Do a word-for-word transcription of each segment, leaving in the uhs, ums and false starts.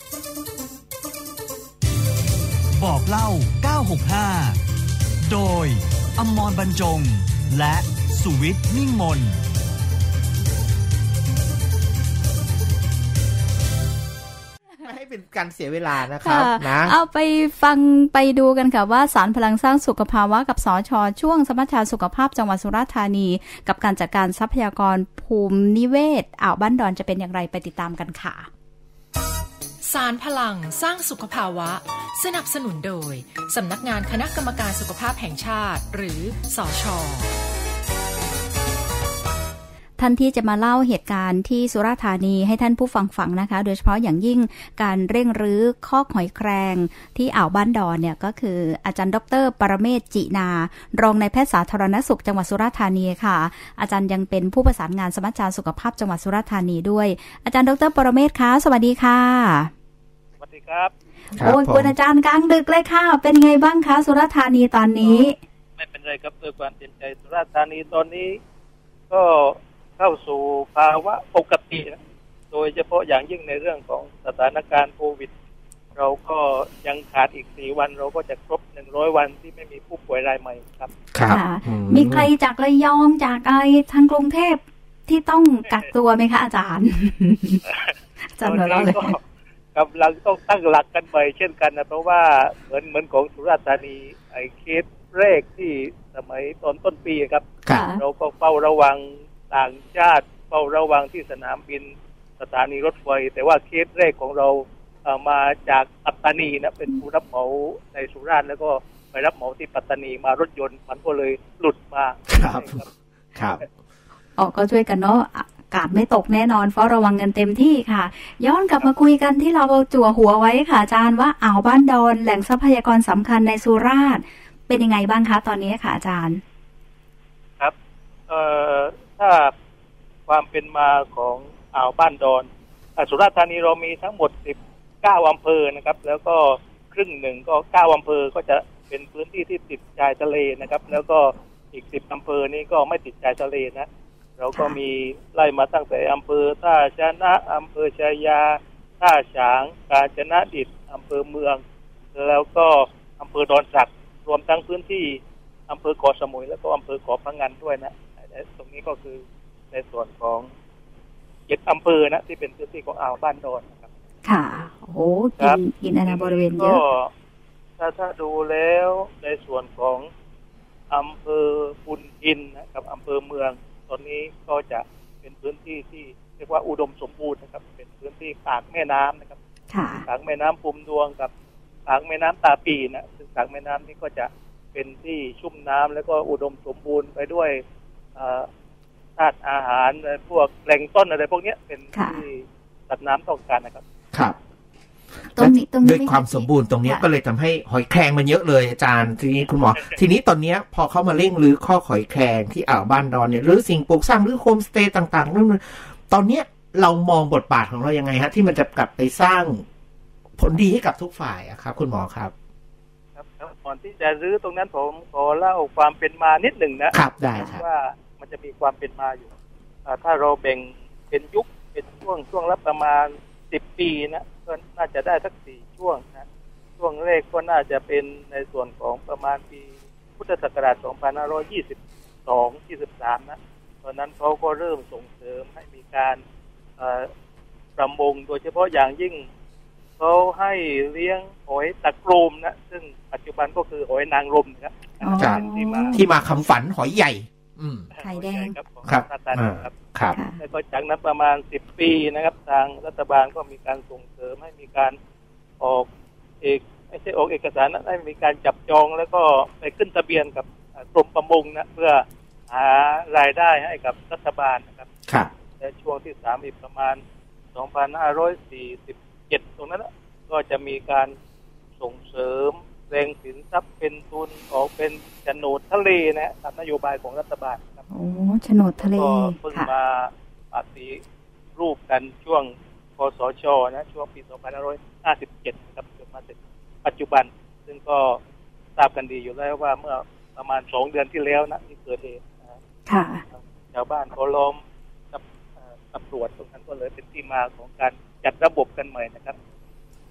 บอกเล่าเก้าหกห้าโดยอมรบรรจงและสุวิทย์มิ่งมนไม่ให้เป็นการเสียเวลานะครับนะเอาไปฟังไปดูกันค่ะว่าสารพลังสร้างสุขภาวะกับสช.ช่วงสมัชชาสุขภาพจังหวัดสุราษฎร์ธานีกับการจัดการทรัพยากรภูมินิเวศอ่าวบ้านดอนจะเป็นอย่างไรไปติดตามกันค่ะสารพลังสร้างสุขภาวะสนับสนุนโดยสำนักงานคณะกรรมการสุขภาพแห่งชาติหรือสช. ท่านที่จะมาเล่าเหตุการณ์ที่สุราษฎร์ธานีให้ท่านผู้ฟังฟังนะคะโดยเฉพาะอย่างยิ่งการเร่งรื้อคอกหอยแครงที่อ่าวบ้านดอนเนี่ยก็คืออาจารย์ดร.ปรเมศวร์ จินารองนายแพทย์สาธารณสุขจังหวัดสุราษฎร์ธานีค่ะอาจารย์ยังเป็นผู้ประสานงานสมัชชาสุขภาพจังหวัดสุราษฎร์ธานีด้วยอาจารย์ดร.ปรเมศวร์คะสวัสดีค่ะสวัสดีครับโอ้ยคุณอาจารย์กลางดึกเลยค่ะเป็นไงบ้างคะสุราษฎร์ธานีตอนนี้ไม่เป็นไรครับด้วยความเต็มใจสุราษฎร์ธานีตอนนี้ก็เข้าสู่ภาวะปกตินะโดยเฉพาะอย่างยิ่งในเรื่องของสถานการณ์โควิดเราก็ยังขาดอีกสี่วันเราก็จะครบหนึ่งร้อยวันที่ไม่มีผู้ป่วยรายใหม่ครับค่ะมีใครจากระยองจากอะไรทางกรุงเทพที่ต้องกักตัวไหมคะอาจารย์อาจารย์หัวเราะเลยกำลังต้องตั้งหลักกันใหม่เช่นกันนะเพราะว่าเหมือนเหมือนของสุราษฎร์ธานีไอ้เคสแรกที่สมัยตอนต้นปีครับเราก็เฝ้าระวังต่างชาติเฝ้าระวังที่สนามบินสถานีรถไฟแต่ว่าเคสแรกของเราเอามาจากปัตตานีนะเป็นผู้รับเหมาในสุราษฎร์แล้วก็ไปรับเหมาที่ปัตตานีมารถยนต์มันก็เลยหลุดมาครับครับออกก็ช่วยกันเนาะอากาศไม่ตกแน่นอนเฝ้าระวังกันเต็มที่ค่ะย้อนกลับมาคุยกันที่เราจั่วหัวไว้ค่ะอาจารย์ว่าอ่าวบ้านดอนแหล่งทรัพยากรสำคัญในสุราษฎร์เป็นยังไงบ้างคะตอนนี้ค่ะอาจารย์ครับเอ่อถ้าความเป็นมาของอ่าวบ้านดอนสุราษฎร์ธานีเรามีทั้งหมดสิบเก้าอำเภอนะครับแล้วก็ครึ่งหนึ่งก็เก้าอำเภอก็จะเป็นพื้นที่ที่ติดชายทะเลนะครับแล้วก็อีกสิบอำเภอนี้ก็ไม่ติดชายทะเลนะเราก็มีไล่มาตั้งแต่อำเภอท่าชนะอำเภอชายาท่าฉางกาญจนดิษฐ์อำเภอเมืองแล้วก็อำเภอดอนสักรวมทั้งพื้นที่อำเภอเกาะสมุยแล้วก็อำเภอเกาะพะงันด้วยนะตรงนี้ก็คือในส่วนของเจ็ดอำเภอนะที่เป็นพื้นที่ของอ่าวบ้านดอนนะครับค่ะโอ้กินกินอาณาบริเวณเยอะถ้าถ้าดูแล้วในส่วนของอำเภอพุนพินนะครับอำเภอเมืองตอนนี้ก็จะเป็นพื้นที่ที่เรียกว่าอุดมสมบูรณ์นะครับเป็นพื้นที่ปากแม่น้ำนะครับปากแม่น้ำภูมิดวงกับปากแม่น้ำตาปีนะซึ่งปากแม่น้ำนี้ก็จะเป็นที่ชุ่มน้ำแล้วก็อุดมสมบูรณ์ไปด้วยธาตุอาหารพวกแหล่งต้นอะไรพวกนี้เป็นที่สัตว์น้ำต้องการนะครับครับตรงนี้ตรงนี้ด้วยความสมบูรณ์ตรงนี้ก็เลยทำให้หอยแครงมันเยอะเลยอาจารย์ทีนี้คุณหมอทีนี้ตอนนี้พอเข้ามาเร่งรื้อข้อหอยแครงที่อ่าวบ้านดอนเนี่ยหรือสิ่งปลูกสร้างหรือโฮมสเตย์ต่างๆนั่นตอนนี้เรามองบทบาทของเรายังไงฮะที่มันจะกลับไปสร้างผลดีให้กับทุกฝ่ายอะครับคุณหมอครับครับก่อนที่จะรื้อตรงนั้นผมขอเล่าความเป็นมานิดหนึ่งนะครับได้ครับว่ามันจะมีความเป็นมาอยู่ถ้าเราแบ่งเป็นยุคเป็นช่วงช่วงละประมาณสิบปีนะก็น่าจะได้สักสี่ช่วงนะช่วงแรกก็น่าจะเป็นในส่วนของประมาณปีพุทธศักราชสองพันห้าร้อยยี่สิบสอง ยี่สิบสามนะตอนนั้นเขาก็เริ่มส่งเสริมให้มีการประมงโดยเฉพาะอย่างยิ่งเขาให้เลี้ยงหอยตะโกรมนะซึ่งปัจจุบันก็คือหอยนางรมนะที่มาที่มาคำฝันหอยใหญ่ไข่แดงครับครับครับแล้วก็จากนั้นประมาณสิบปีนะครับทางรัฐบาลก็มีการส่งเสริมให้มีการออกเอกไม่ใช่ออกเอกสารนะให้มีการจับจองแล้วก็ไปขึ้นทะเบียนกับกรมประมงนะเพื่อหารายได้ให้กับรัฐบาลนะครับในช่วงที่สามอีกประมาณสองพันห้าร้อยสี่สิบเจ็ดตรงนั้นก็จะมีการส่งเสริมแรงสินทรัพย์เป็นทุนออกเป็นโฉนดทะเลนะตามนโยบายของรัฐบาลครับโอ้โฉนดทะเลก็เพิ่งมาปฏิรูปกันช่วงคสช.นะช่วงปีสองพันห้าร้อยห้าสิบเจ็ดครับจนมาถึงปัจจุบันซึ่งก็ทราบกันดีอยู่แล้วว่าเมื่อประมาณสองเดือนที่แล้วนะที่เกิดเหตุค่ะชาวบ้านเขาล้อมกับตำรวจตรงนั้นก็เลยเป็นที่มาของการจัดระบบกันใหม่นะครับ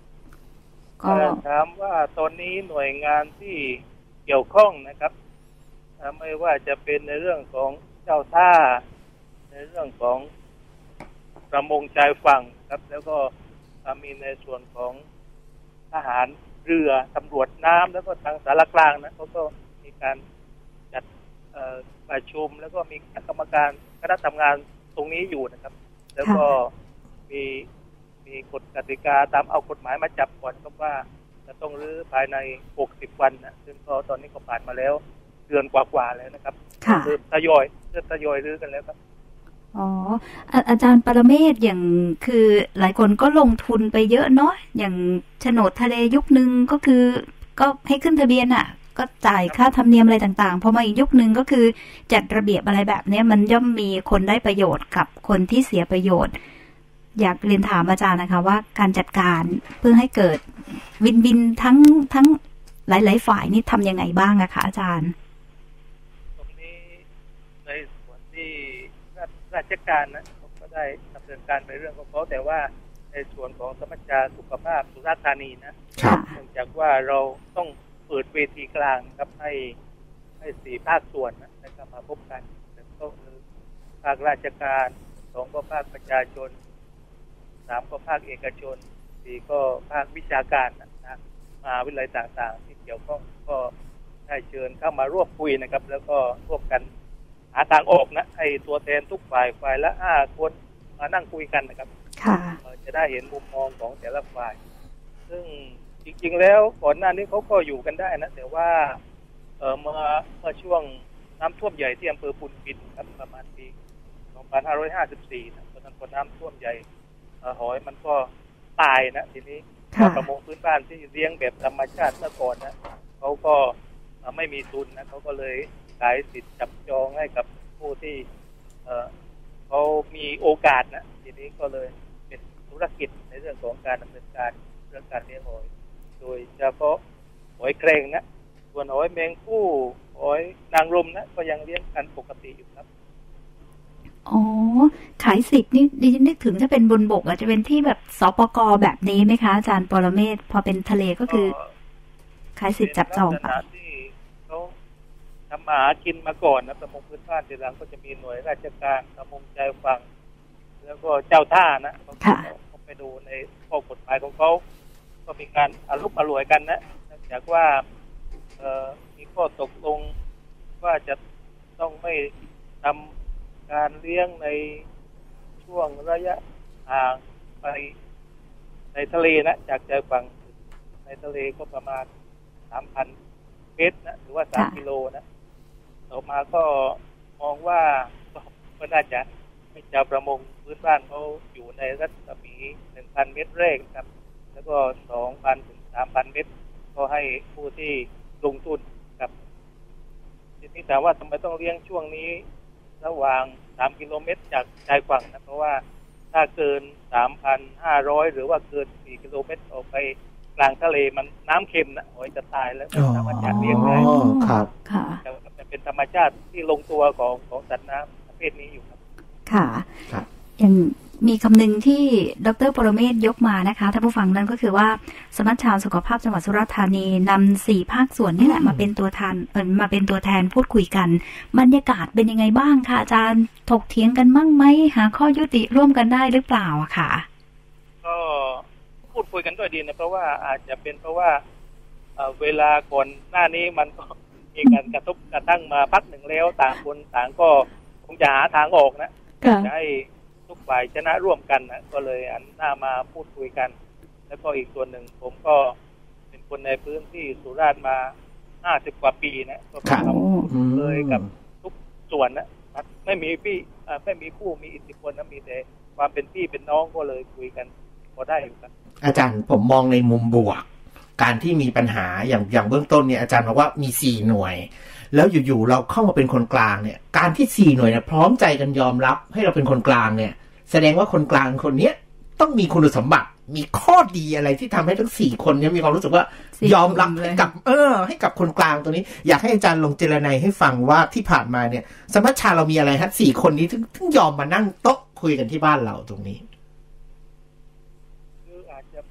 ก็ถามว่าตอนนี้หน่วยงานที่เกี่ยวข้องนะครับไม่ว่าจะเป็นในเรื่องของเจ้าท่าในเรื่องของประมงชายฝั่งครับแล้วก็มีในส่วนของทหารเรือตำรวจน้ำแล้วก็ทางสารกลางนะเขาก็มีการจัดประชุมแล้วก็มีคณะกรรมการคณะทำงานตรงนี้อยู่นะครับแล้วก็มีมีกฎกติกาตามเอากฎหมายมาจับก่อนก็ว่าจะต้องรื้อภายในหกสิบวันนะซึ่งก็ตอนนี้ก็ผ่านมาแล้วเดือนกว่าๆแล้วนะครับเริ่มทยอยเริ่มทยอยรื้อกันแล้วครับอ๋ออาจารย์ปรเมศย์อย่างคือหลายคนก็ลงทุนไปเยอะเนาะอย่างโฉนดทะเลยุคนึงก็คือก็ให้ขึ้นทะเบียนอ่ะก็จ่ายค่าธรรมเนียมอะไรต่างๆพอมาอีกยุคนึงก็คือจัดระเบียบอะไรแบบนี้มันย่อมมีคนได้ประโยชน์กับคนที่เสียประโยชน์อยากเรียนถามอาจารย์นะคะว่าการจัดการเพื่อให้เกิดวินวินทั้งทั้งหลายๆฝ่ายนี่ทำยังไงบ้างอะคะอาจารย์ตรงนี้ในส่วนที่ราชการนะเขาก็ได้ดำเนินการไปเรื่องของเขาแต่ว่าในส่วนของสมัชชาสุขภาพสุราษฎร์ธานีนะเนื่องจากว่าเราต้องเปิดเวทีกลางครับให้ให้สี่ภาคส่วนนะได้มาพบกันก็คือภาคราชการสองก็ภาคประชาชนสามก็ภาคเอกชนสี่ก็ภาควิชาการนะมหาวิทยาลัยต่างๆที่เกี่ยวข้องก็ได้เชิญเข้ามาร่วมคุยนะครับแล้วก็ร่วมกันหาทางออกนะให้ตัวแทนทุกฝ่ายฝ่ายละห้าคนมานั่งคุยกันนะครับจะได้เห็นมุมมองของแต่ละฝ่ายซึ่งจริงๆแล้วก่อนหน้านี้เขาก็อยู่กันได้นะแต่ว่าเอ่อเมื่อเมื่อช่วงน้ำท่วมใหญ่ที่อำเภอพุนพินครับประมาณปีสองพันห้าร้อยห้าสิบสี่นะตอนนั้นพอน้ำท่วมใหญ่เอ่อหอยมันก็ตายนะทีนี้ประมงพื้นบ้านที่เลี้ยงแบบธรรมชาติเมื่อก่อนนะเขาก็ไม่มีทุนนะเขาก็เลยขายสิทธิ์จับจองให้กับผู้ที่เอ่อเขามีโอกาสนะทีนี้ก็เลยเป็นธุรกิจในเรื่องของการดำเนินการเรื่องการเลี้ยงหอยโดยเฉพาะหอยแครงนะส่วนหอยแมงผู้หอยนางรมนะก็ยังเลี้ยงกันปกติอยู่ครับอ๋อขายสิทธิ์นี่ดิฉันนึกถึงจะเป็นบนบกอาจจะเป็นที่แบบสปก.แบบนี้ไหมคะอาจารย์ปรเมศย์พอเป็นทะเลก็คือขายสิทธิ์จับจองค่ะที่เขาทำมาหากินมาก่อนนะประมงพื้นบ้านทีหลังก็จะมีหน่วยราชการประมงชายฝั่งแล้วก็เจ้าท่านะเขาไปดูในข้อกฎหมายของเขาก็มีการอารมณ์อร่วยกันนะเนื่องจากว่าเอ่อมีข้อตกลงว่าจะต้องไม่ทำการเลี้ยงในช่วงระยะห่างไปในทะเลนะจากชายฝั่งในทะเลก็ประมาณ สามพัน เมตรนะหรือว่าสามกิโลนะต่อมาก็มองว่าก็น่าจะให้ชาวประมงพื้นบ้านเขาอยู่ในรัศมี หนึ่งพัน เมตรแรกครับแล้วก็ สองพัน ถึง สามพัน เมตรก็ให้ผู้ที่ลงทุนครับทีนี้ถามว่าทำไมต้องเลี้ยงช่วงนี้ระหว่างสามกิโลเมตรจากชายฝั่งนะเพราะว่าถ้าเกิน สามพันห้าร้อย หรือว่าเกินสี่กิโลเมตรออกไปกลางทะเลมันน้ำเค็มนะหอยจะตายแล้วไม่สามารถจะเลี้ยงได้ครับค่ะแต่เป็นธรรมชาติที่ลงตัวของของสัตว์น้ำประเภทนี้อยู่ครับค่ะอย่างมีคำนึงที่ดร.ปรเมศย์ยกมานะคะท่านผู้ฟังนั่นก็คือว่าสมัชชาสุขภาพจังหวัดสุราษฎร์ธานีนำสี่ภาคส่วนนี่แหละมาเป็นตัวแทนเออมาเป็นตัวแทนพูดคุยกันบรรยากาศเป็นยังไงบ้างคะอาจารย์ถกเถียงกันมั่งไหมหาข้อยุติร่วมกันได้หรือเปล่าอะค่ะก็พูดคุยกันด้วยดีนะเพราะว่าอาจจะเป็นเพราะว่าเวลาก่อนหน้านี้มันก็มีการกระทบกระทั่งมาพักหนึ่งแล้วต่างคนต่างก็คงจะหาทางออกนะจะให้ทุกฝ่ายชนะร่วมกันนะก็เลยอันหน้ามาพูดคุยกันแล้วก็อีกส่วนหนึ่งผมก็เป็นคนในพื้นที่สุราษฎร์มาห้าสิบกว่าปีนะก็เคยกับทุกส่วนนะไม่มีพี่ไม่มีผู้มีอิทธิพลนะมีแต่ความเป็นพี่เป็นน้องก็เลยคุยกันพอได้อยู่ครับอาจารย์ผมมองในมุมบวกการที่มีปัญหาอย่างอย่างเบื้องต้นเนี่ยอาจารย์บอกว่ามีสี่หน่วยแล้วอยู่ๆเราเข้ามาเป็นคนกลางเนี่ยการที่สี่หน่วยเนี่ยพร้อมใจกันยอมรับให้เราเป็นคนกลางเนี่ยแสดงว่าคนกลางคนนี้ต้องมีคุณสมบัติมีข้อดีอะไรที่ทำให้ทั้งสี่คนเนี่ยมีความรู้สึกว่ายอมรับให้กับเออให้กับคนกลางตัวนี้อยากให้อาจารย์ลงเจรไนให้ฟังว่าที่ผ่านมาเนี่ยสมัชชาเรามีอะไรฮะสี่คนนี้ถึงถึงยอมมานั่งโต๊ะคุยกันที่บ้านเราตรงนี้คืออาจจะเพราะ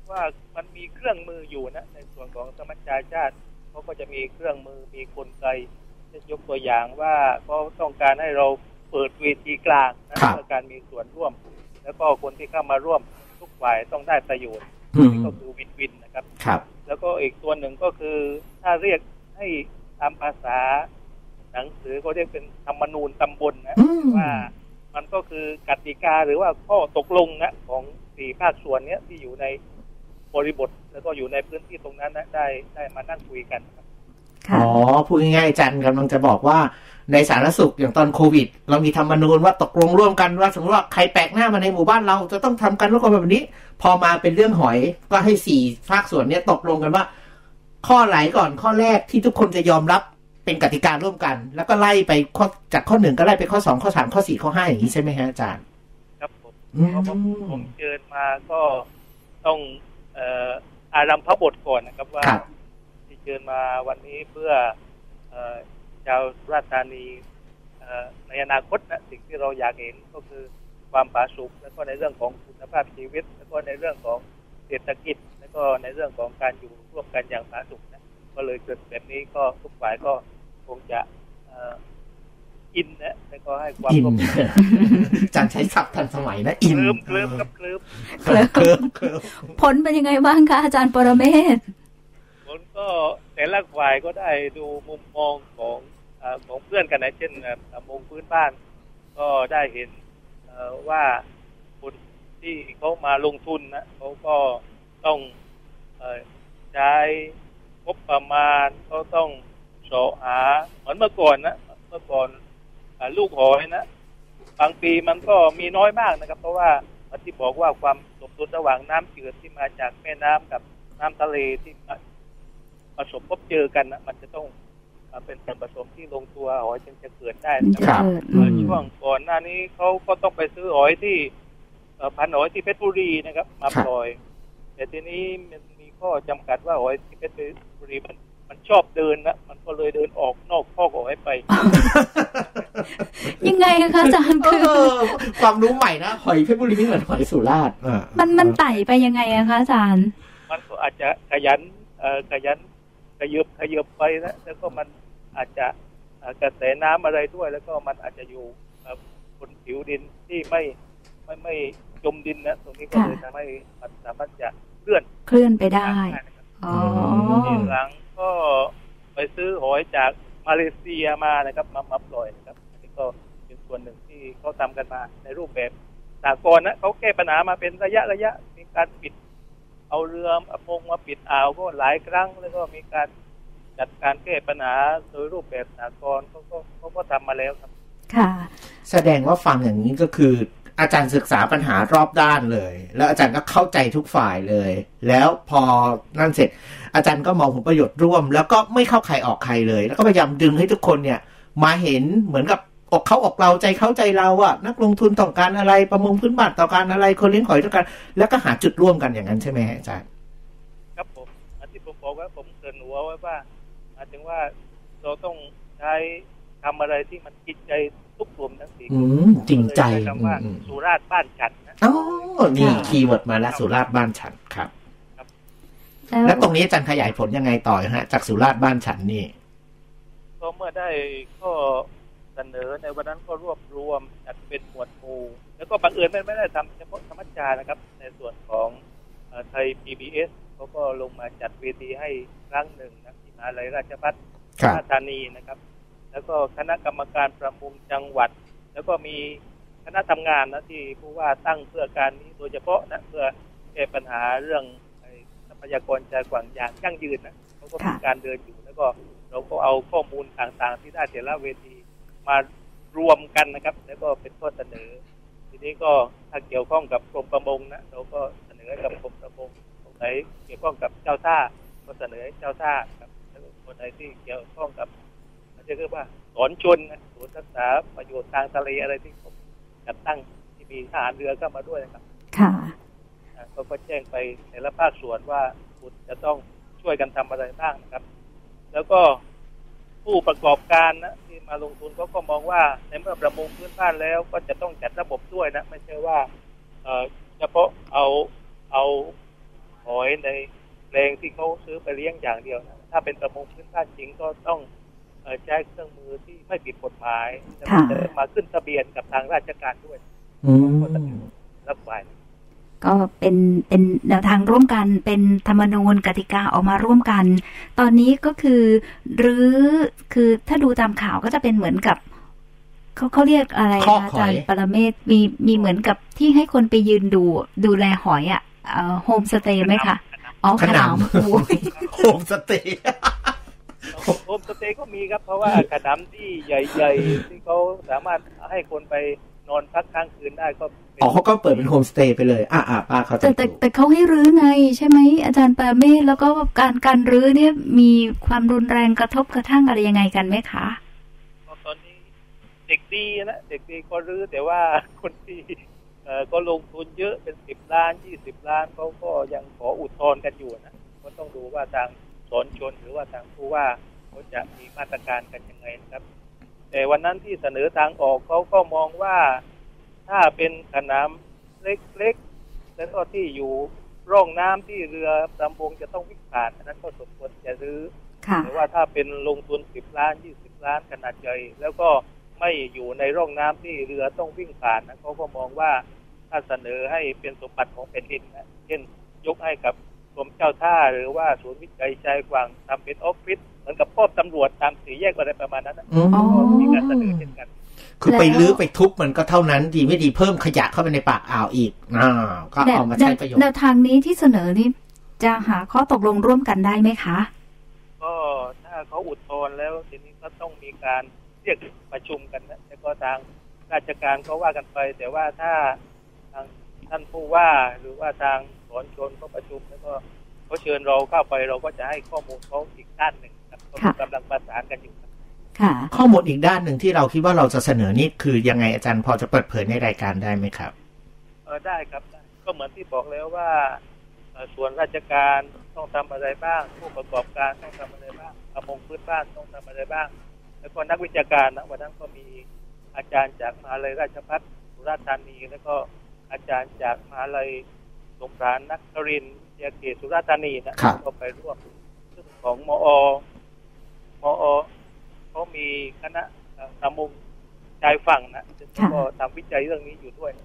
ว่ามันมีเครื่องมืออยู่นะในส่วนของสมัชชาชาติเขาก็จะมีเครื่องมือมีกลไกจะยกตัวอย่างว่าเขาต้องการให้เราเปิดเวทีกลางนะเพื่อการมีส่วนร่วมแล้วก็คนที่เข้ามาร่วมทุกฝ่ายต้องได้ประโยชน์นี่ก็คือวินวินนะครับครับแล้วก็อีกตัวหนึ่งก็คือถ้าเรียกให้ตามภาษาหนังสือก็เรียกเป็นธรรมนูญตำบลนะว่ามันก็คือกติกาหรือว่าข้อตกลงนะของสี่ภาคส่วนนี้ที่อยู่ในบริบทแล้วก็อยู่ในพื้นที่ตรงนั้นนะได้ได้มานั่งคุยกันครับอ๋อพูดง่ายๆอาจารย์กำลังจะบอกว่าในสาธารณสุขอย่างตอนโควิดเรามีธรรมนูญว่าตกลงร่วมกันว่าสมมติว่าใครแปลกหน้ามาในหมู่บ้านเราจะต้องทำกันร่วมกันแบบนี้พอมาเป็นเรื่องหอยก็ให้สี่ภาคส่วนนี้ตกลงกันว่าข้อไหนก่อนข้อแรกที่ทุกคนจะยอมรับเป็นกติการ่วมกันแล้วก็ไล่ไปข้อจากข้อหนึ่งก็ไล่ไปข้อสองข้อสามข้อสี่ข้อห้าอย่างนี้ใช่ไหมฮะอาจารย์ครับผมเพราะผมเชิญมาก็ต้องเอ่ออารัมภบทก่อนนะครับว่าที่เชิญมาวันนี้เพื่อเอ่อชาวสุราษฎร์ธานีในอนาคตนะสิ่งที่เราอยากเห็นก็คือความผาสุกแล้วก็ในเรื่องของคุณภาพชีวิตแล้วก็ในเรื่องของเศรษฐกิจแล้วก็ในเรื่องของการอยู่ร่วมกันอย่างผาสุกนะก็เลยเกิดแบบนี้ก็ทุกฝ่ายก็คงจะอินนะแล้วก็ให้ความร่วมมืออาจารย์ใช้ศัพท์ทันสมัยนะอินเคลิ้มกับเคลิ้มเคลิ้มผลเป็นยังไงบ้างคะอาจารย์ปรเมศผลก็แต่ละฝ่ายก็ได้ดูมุมมองของของเพื่อนกันนะเช่นประมงพื้นบ้านก็ได้เห็นว่าคนที่เขามาลงทุนนะเขาก็ต้องใช้งบประมาณเขาต้องเสาะหาเหมือนเมื่อก่อนนะเมื่อก่อนลูกหอยนะบางปีมันก็มีน้อยมากนะครับเพราะว่าที่บอกว่าความสมดุลระหว่างน้ำจืดที่มาจากแม่น้ำกับน้ำทะเลที่ผสมพบเจอกันนะมันจะต้องเป็นส่วนผสมที่ลงตัวหอยจึงจะเกิดได้ครับช่วงก่อนหน้านี้เขาก็ต้องไปซื้อหอยที่พันหอยที่เพชรบุรีนะครับมาปล่อยแต่ทีนี้มันมีข้อจำกัดว่าหอยที่เพชรบุรีมันมันชอบเดินนะมันก็เลยเดินออกนอกคอกหอยไปยังไงคะอาจารย์คือความรู้ใหม่นะหอยเพชรบุรีไม่เหมือนหอยสุราษฎร์มันมันไต่ไปยังไงอะคะอาจารย์มันก็อาจจะขยันเอ่อขยันขยืบขยืบไปนะแล้วก็มันอาจจะกระแสน้ำอะไรด้วยแล้วก็มันอาจจะอยู่บนผิวดินที่ไม่ไม่ไม่จมดินนะตรงนี้ก็เลยทำให้มันสามารถจะเคลื่อนเคลื่อนไปได้อ๋อทีหลังก็ไปซื้อหอยจากมาเลเซียมานะครับมามาปล่อยนะครับอันนี้ก็เป็นส่วนหนึ่งที่เขาทำกันมาในรูปแบบสากลนะเขาแก้ปัญหามาเป็นระยะระยะมีการปิดเอาเรือประมงมาปิดอ่าวก็หลายครั้งแล้วก็มีการจัดการแก้ปัญหาโดยรูปแบบสากลเขาก็เขาก็ทำมาแล้วครับค่ะแสดงว่าฟังอย่างนี้ก็คืออาจารย์ศึกษาปัญหารอบด้านเลยแล้วอาจารย์ก็เข้าใจทุกฝ่ายเลยแล้วพอนั่นเสร็จอาจารย์ก็มองผลประโยชน์ร่วมแล้วก็ไม่เข้าใครออกใครเลยแล้วก็พยายามดึงให้ทุกคนเนี่ยมาเห็นเหมือนกับอกเขาออกเราใจเข้าใจเราอะนักลงทุนต้องการอะไรประมงพื้นบ้านต้องการอะไรคนเลี้ยงหอยต้องการแล้วก็หาจุดร่วมกันอย่างนั้นใช่ไหมอาจารย์ครับผมอันที่ผมบอกว่าผมเกริ่นหัวไว้ว่าหมายถึงว่าเราต้องใช้ทำอะไรที่มันกินใจทุกกลุ่มทั้งสี่จริงใจคำว่าสุราษฎร์บ้านฉันนะอ๋อนี่คีย์เวิร์ดมาแล้วสุราษฎร์บ้านฉันครับแล้วตรงนี้อาจารย์ขยายผลยังไงต่อฮะจากสุราษฎร์บ้านฉันนี่ก็เมื่อได้ก็เสนอในวันนั้นก็รวบรวมจัดเป็นหมวดหมู่แล้วก็บังเอิญไม่ไม่ได้ทำเฉพาะธรรมชาตินะครับในส่วนของไทย พี บี เอส เขาก็ลงมาจัดเวทีให้ครั้งหนึ่งนะที่มหาวิทยาลัยราชภัฏสุราษฎร์ธานีนะครับแล้วก็คณะกรรมการประมงจังหวัดแล้วก็มีคณะทำงานนะที่ผู้ว่าตั้งเพื่อการนี้โดยเฉพาะนะเพื่อแก้ปัญหาเรื่องทรัพยากรชายฝั่งอย่างยั่งยืนนะเขาก็มีการเดินอยู่แล้วก็เราก็เอาข้อมูลต่างๆที่ได้แต่ละเวทีมารวมกันนะครับแล้วก็เป็นข้อเสนอทีนี้ก็ถ้าเกี่ยวข้องกับกรมประมงนะเราก็เสนอกับกรมประมงตรงไหนเกี่ยวข้องกับเจ้าท่าก็เสนอเจ้าท่าครับแล้วคนไหนที่เกี่ยวข้องกับเรียกว่าสอนชนศูนย์ศึกษาประโยชน์ทางทะเลอะไรที่ผมจัดตั้งที่มีทหารเรือเข้ามาด้วยนะครับค่ะก็ก็แจ้งไปแต่ละภาคส่วนว่าคุณจะต้องช่วยกันทำอะไรบ้างนะครับแล้วก็ผู้ประกอบการนะที่มาลงทุนเขาก็มองว่าในเมื่อประมงพื้นบ้านแล้วก็จะต้องจัดระบบด้วยนะไม่ใช่ว่าเอ่อเฉพาะเอาเอาหอยอยในแปลงที่เขาซื้อไปเลี้ยงอย่างเดียวนะถ้าเป็นประมงพื้นบ้านจริงก็ต้องใช้เครื่องมือที่ไม่ผิดกฎหมายจะมาขึ้นทะเบียนกับทางราชการด้วยก็จะรับไว้ก็เป็นเป็นแนวทางร่วมกันเป็นธรรมนูญกติกาออกมาร่วมกันตอนนี้ก็คือหรือคือถ้าดูตามข่าวก็จะเป็นเหมือนกับเขาเขาเรียกอะไรคะอาจารย์ปรเมศมีมีเหมือนกับที่ให้คนไปยืนดูดูแลหอยอ่ะโฮมสเตย์ไหมคะอ๋อขนมโฮมสเตย์โฮมสเตย์ก็มีครับเพราะว่าขนมที่ใหญ่ๆที่เขาสามารถให้คนไปนอนพักค้างคืนได้ก็อ๋อเขาก็เปิดเป็นโฮมสเตย์ไปเลยอ่าๆป้าเขาแต่แต่แต่เขาให้รื้อไงใช่ไหมอาจารย์ปรเมศแล้วก็การการรื้อเนี่ยมีความรุนแรงกระทบกระทั่งอะไรยังไงกันไหมคะตอนนี้เด็กดีนะเด็กดีก็รื้อแต่ว่าคนที่เอ่อก็ลงทุนเยอะเป็นสิบล้านยี่สิบล้านเขาก็ยังขออุทธรณ์กันอยู่นะก็ต้องดูว่าทางสนชนหรือว่าทางผู้ว่าเขาจะมีมาตรการกันยังไงนะครับแต่วันนั้นที่เสนอทางออกเขาก็มองว่าถ้าเป็นขนามเล็กๆแล้วก็ที่อยู่ร่องน้ำที่เรือประมงจะต้องวิ่งผ่านอันนั้นก็สมควรจะรื้อแต่ว่าถ้าเป็นลงทุนสิบล้านยี่สิบล้านขนาดใหญ่แล้วก็ไม่อยู่ในร่องน้ำที่เรือต้องวิ่งผ่านนะเขาก็มองว่าถ้าเสนอให้เป็นสมบัติของแผ่นดินนะเช่นยกให้กับกรมเจ้าท่าหรือว่าศูนย์วิจัยชายฝั่งทำเป็นออฟฟิศเหมือนกับป้อมตำรวจตามสี่แยกอะไรประมาณนั้นนะมีการเสนอเช่นกันคือไปลื้อไปทุบมันก็เท่านั้นดีไม่ดีเพิ่มขยะเข้าไปในปากอ่าวอีกอ่าก็เอามาใช้ประโยชน์แนวทางนี้ที่เสนอนี่จะหาข้อตกลงร่วมกันได้ไหมคะก็ถ้าเขาอุทธรณ์แล้วทีนี้ก็ต้องมีการเรียกประชุมกันนะแต่ก็ทางราชการก็ว่ากันไปแต่ว่าถ้าทางท่านผู้ว่าหรือว่าทางสนชนก็ประชุมแล้วก็เขาเชิญเราเข้าไปเราก็จะให้ข้อมูลเขาอีกด้านหนึ่งครับกำลังประสานกันอยู่ข้อมูลอีกด้านหนึ่งที่เราคิดว่าเราจะเสนอนี่คือยังไงอาจารย์พอจะเปิดเผยในรายการได้ไหมครับเออได้ครับก็เหมือนที่บอกแล้วว่าส่วนราชการต้องทำอะไรบ้างผู้ประกอบการต้องทำอะไรบ้างประมงพื้นบ้านต้องทำอะไรบ้างแล้วก็นักวิชาการนะวันนั้นก็มีอาจารย์จากมหาวิทยาลัยราชภัฏสุราษฎร์ธานีแล้วก็อาจารย์จากมหาวิทยาลัยสงขลานครินทร์วิทยาเขตสุราษฎร์ธานีนะก็ไปร่วมซึ่งของมอมอเขามีคณะประมงชายฝั่งนะซึ่งก็ทำวิจัยเรื่องนี้อยู่ด้วย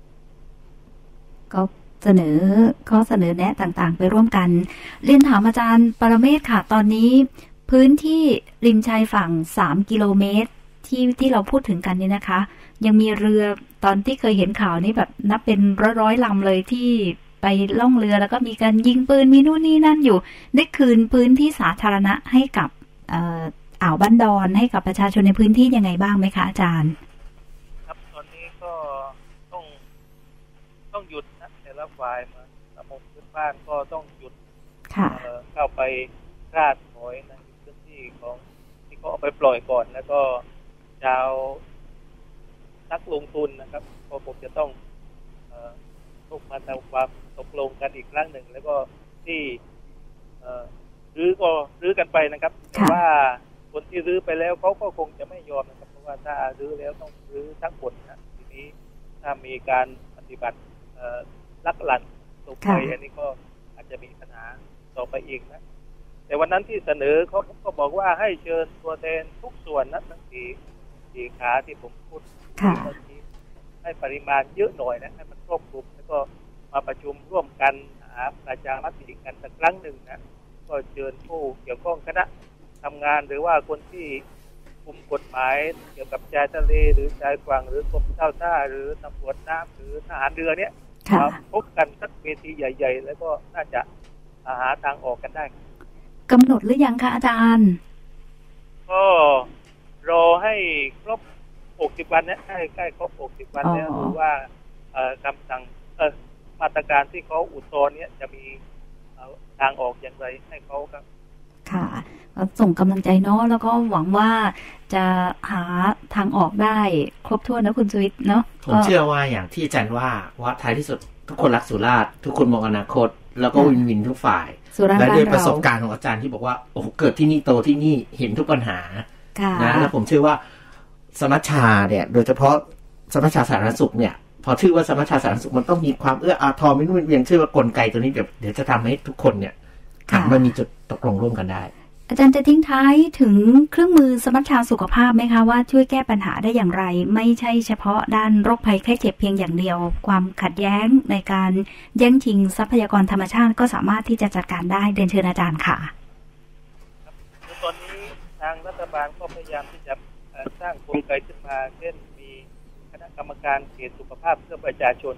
ก็เสนอข้อเสนอแนะต่างๆไปร่วมกันเรียนถามอาจารย์ปรเมศค่ะตอนนี้พื้นที่ริมชายฝั่งสามกิโลเมตรที่ที่เราพูดถึงกันนี่นะคะยังมีเรือตอนที่เคยเห็นข่าวนี่แบบนับเป็นร้อยๆลำเลยที่ไปล่องเรือแล้วก็มีการยิงปืนมีนู่นนี่นั่นอยู่ได้คืนพื้นที่สาธารณะให้กับอ่าวบ้านดอนให้กับประชาชนในพื้นที่ยังไงบ้างไหมคะอาจารย์ครับตอนนี้ก็ต้องต้องหยุดนะแต่ละฝ่ายมาประมงพื้นบ้านก็ต้องหยุดเข้าไปราดหอยในพื้นที่ของที่เขาเอาไปปล่อยก่อนแล้วก็ชาวนักลงทุนนะครับก็คงจะต้องทุกมาทำความตกลงกันอีกครั้งหนึ่งแล้วก็ที่รื้อก็รื้อกันไปนะครับแต่ว่าคนที่รื้อไปแล้วเขาก็คงจะไม่ยอมนะครับเพราะว่าถ้ารื้อแล้วต้องรื้อทั้งหมดนะทีนี้ถ้ามีการปฏิบัติลักลั่นตกไปอันนี้ก็อาจจะมีปัญหาต่อไปอีกนะแต่วันนั้นที่เสนอเขาก็บอกว่าให้เชิญตัวแทนทุกส่วนนะทั้งสี่สี่ขาที่ผมพูดให้ปริมาณเยอะหน่อยนะให้มันครอบคลุมแล้วก็มาประชุมร่วมกันหาประชามติกันสักครั้งหนึ่งนะก็เชิญผู้เกี่ยวข้องคณะทำงานหรือว่าคนที่คุมกฎหมายเกี่ยวกับชายทะเลหรือชายฝั่งหรือกรมเจ้าท่าหรือตำรวจน้ำหรือทหารเรือเนี่ยมาพบกันสักเวทีใหญ่ๆแล้วก็น่าจะหาทางออกกันได้กำหนดหรือยังคะอาจารย์ก็รอให้ครบหกสิบวันเนี่ยใกล้ใกล้ครบหกสิบวันแล้วหรือว่าคำสั่งมาตรการที่เขาอุทธรณ์เนี่ยจะมีทางออกอย่างไรให้เขาครับค่ะส่งกำลังใจเนาะแล้วก็หวังว่าจะหาทางออกได้ครบถ้วนนะคุณสุวิทย์เนาะผมเชื่อว่าอย่างที่อาจารย์ว่าว่าท้ายที่สุดทุกคนรักสุราษฎร์ทุกคนมองอนาคตแล้วก็วินวินทุกฝ่ายและด้วยประสบการณ์ของอาจารย์ที่บอกว่าโอ้เกิดที่นี่โตที่นี่เห็นทุกปัญหานะแล้วผมเชื่อว่าสมัชชาเนี่ยโดยเฉพาะสมัชชาสาธารณสุขเนี่ยพอชื่อว่าสมัชชาสาธารณสุขมันต้องมีความเอื้ออาทรไม่นู่นเวียนชื่อว่ากลไกตัวนี้เดี๋ยวเดี๋ยวจะทำให้ทุกคนเนี่ยหันมามีจุดตกลงร่วมกันได้อาจารย์จะทิ้งท้ายถึงเครื่องมือสมัชชาสุขภาพไหมคะว่าช่วยแก้ปัญหาได้อย่างไรไม่ใช่เฉพาะด้านโรคภัยไข้เจ็บเพียงอย่างเดียวความขัดแย้งในการแย่งชิงทรัพยากรธรรมชาติก็สามารถที่จะจัดการได้เรียนเชิญอาจารย์ค่ะตอนนี้ทางรัฐบาลก็พยายามที่จะสร้างกลไกขึ้นมาเช่นมีคณะกรรมการเขตสุขภาพเพื่อประชาชน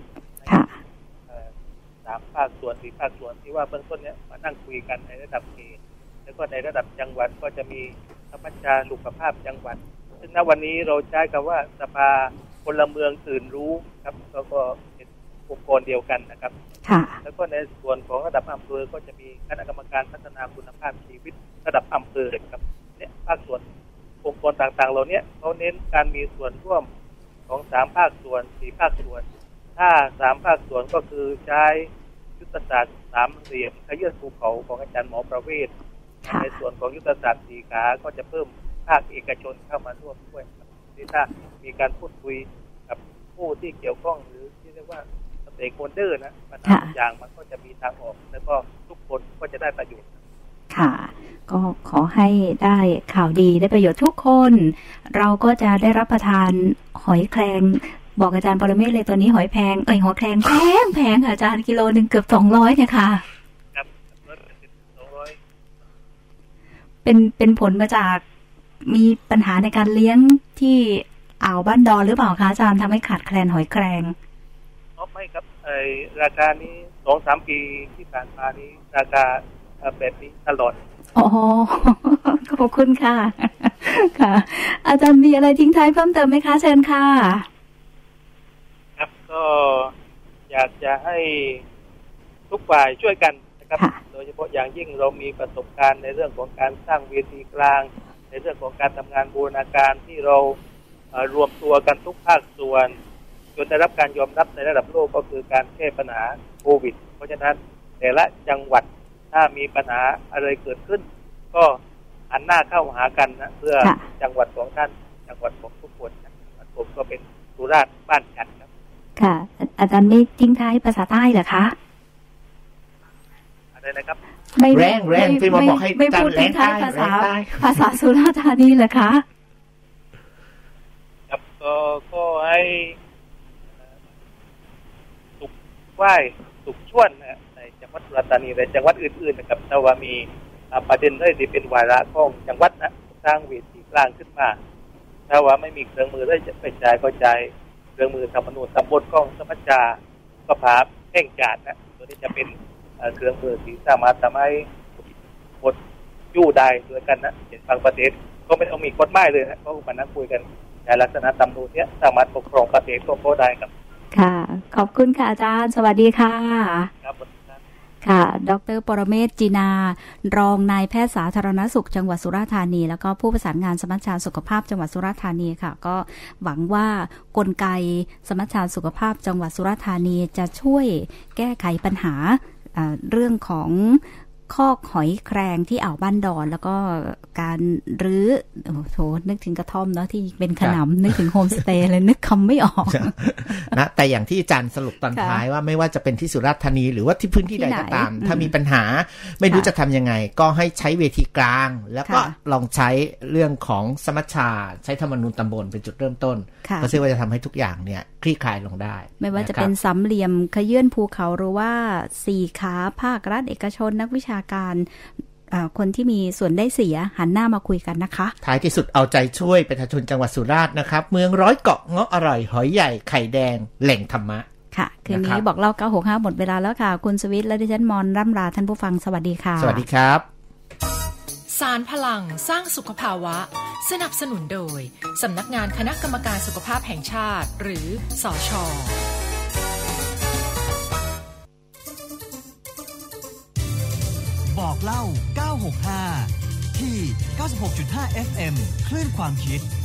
สามภาคส่วนสี่ภาคส่วนที่ว่าเบื้องต้นเนี้ยมานั่งคุยกันในระดับเขตแล้วก็ในระดับจังหวัดก็จะมีสมัชชาสุขภาพจังหวัดซึ่งณวันนี้เราใช้คำว่าสภาพลเมืองตื่นรู้ครับแล้วก็เป็นองค์กรเดียวกันนะครับแล้วก็ในส่วนของระดับอำเภอก็จะมีคณะกรรมการพัฒนาคุณภาพชีวิตระดับอำเภอครับเนี่ยภาคส่วนองค์กรต่างๆเหล่านี้เขาเน้นการมีส่วนร่วมของสามภาคส่วนสี่ภาคส่วนถ้าสามภาคส่วนก็คือใช้ยุทธศาสตร์สามเหลี่ยมขยื่นภูเขาของอาจารย์หมอประเวศในส่วนของยุทธศาสตร์สี่ขาก็จะเพิ่มภาคเอกชนเข้ามาร่วมด้วยที่ถ้ามีการพูดคุยกับผู้ที่เกี่ยวข้องหรือที่เรียกว่าสเต็กโฮลเดอร์นะปัญหาอย่างมันก็จะมีทางออกแล้วก็ทุกคนก็จะได้ประโยชน์ค่ะก็ขอให้ได้ข่าวดีได้ประโยชน์ทุกคนเราก็จะได้รับประทานหอยแครงบอกอาจารย์ปรเมศเลยตัวนี้หอยแพงเอ้ยหอยแครงแพงแพงอาจารย์กิโลนึงเกือบสองร้อยเนี่ยค่ะครับสองร้อยเป็นเป็นผลมาจากมีปัญหาในการเลี้ยงที่อ่าวบ้านดอนหรือเปล่าคะอาจารย์ทำให้ขาดแคลนหอยแครงอ๋อไม่ครับไอราคานี้สองสามปีที่ผ่านมานี้ราคาแบบนี้ตลอดอ๋อขอบคุณค่ะค่ะอาจารย์มีอะไรทิ้งท้ายเพิ่มเติมไหมคะเชิญค่ะครับก็อยากจะให้ทุกฝ่ายช่วยกันนะครับโดยเฉพาะอย่างยิ่งเรามีประสบการณ์ในเรื่องของการสร้างเวทีกลางในเรื่องของการทำงานบูรณาการที่เรารวมตัวกันทุกภาคส่วนจนได้รับการยอมรับในระดับโลกก็คือการแก้ปัญหาโควิดเพราะฉะนั้นแต่ละจังหวัดถ้ามีปัญหาอะไรเกิดขึ้นก็หันหน้าเข้าหากันนะเพื่อจังหวัดของท่านจังหวัดของทุกคนนะผมก็เป็นสุราษฎร์บ้านกันครับค่ะอาจารย์ไม่ทิ้งท้ายภาษาใต้เหรอคะอะไรนะครับไม่แรงแรงที่มาบอกให้ไม่พูดทิ้งท้ายภาษาภาษาสุราษฎร์ธานีเหรอคะครับก็ก็ให้สุขไหว้สุขช่วนนะจังหวัดสุราษฎร์ธานีและจังหวัดอื่นๆนะครับถ้าว่ามีประเด็นอะไรที่เป็นวาระของจังหวัดนะสร้างเวทีกลางขึ้นมาถ้าว่าไม่มีเครื่องมือได้จะไปจ่ายก็จ่ายเครื่องมือธรรมนูญตำบลกองสมัชชาก็พาแห่งการนะตัวนี้จะเป็นเครื่องมือที่สามารถทำให้บทยู่ได้ด้วยกันนะเห็นบางประเทศก็ไม่ต้องมีกฎหมายเลยนะก็มานั่งคุยกันในลักษณะตำนูญเนี้ยสามารถปกครองประเทศก็ได้ครับค่ะขอบคุณค่ะอาจารย์สวัสดีค่ะครับค่ะดร.ปรเมศ จีนารองนายแพทย์สาธารณสุขจังหวัดสุราษฎร์ธานีแล้วก็ผู้ประสานงานสมัชชาสุขภาพจังหวัดสุราษฎร์ธานีค่ะก็หวังว่ากลไกสมัชชาสุขภาพจังหวัดสุราษฎร์ธานีจะช่วยแก้ไขปัญหาเรื่องของคอกหอยแครงที่อ่าวบ้านดอนแล้วก็การรื้อโอ้โหนึกถึงกระท่อมเนาะที่เป็นขนำนึกถึงโฮมสเตย์เลยนึกคำไม่ออกนะแต่อย่างที่อาจารย์สรุปตอนท้ายว่าไม่ว่าจะเป็นที่สุราษฎร์ธานีหรือว่าที่พื้นที่ใดก็ตามถ้ามีปัญหาไม่รู้จะทำยังไงก็ให้ใช้เวทีกลางแล้วก็ลองใช้เรื่องของสมัชชาใช้ธรรมนูญตำบลเป็นจุดเริ่มต้นก็เชื่อว่าจะทำให้ทุกอย่างเนี่ยคลี่คลายลงได้ไม่ว่าจะเป็นสามเหลี่ยมขยื่นภูเขาหรือว่าสี่ขาภาครัฐเอกชนนักวิชาการคนที่มีส่วนได้เสียหันหน้ามาคุยกันนะคะท้ายที่สุดเอาใจช่วยประชาชนจังหวัดสุราษฎร์นะครับเมืองร้อยเกาะเงาะอร่อยหอยใหญ่ไข่แดงแหล่งธรรมะค่ะคืนนี้บอกเล่าเก้าหกห้าหมดเวลาแล้วค่ะคุณสวิทย์และดิฉันมอนร่ำลาท่านผู้ฟังสวัสดีค่ะสวัสดีครับสารพลังสร้างสุขภาวะสนับสนุนโดยสำนักงานคณะกรรมการสุขภาพแห่งชาติหรือสช. บอกเล่าเก้าหกห้าที่ เก้าสิบหกจุดห้า เอฟ เอ็ม คลื่นความคิด